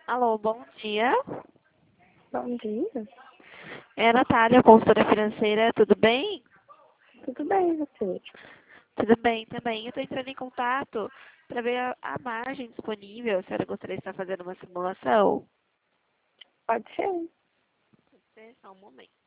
Alô, bom dia. Bom dia. É a Natália, consultora financeira, tudo bem? Tudo bem, você? Tudo bem também. Eu estou entrando em contato para ver a margem disponível. A senhora gostaria de estar fazendo uma simulação? Pode ser. Pode ser, só um momento.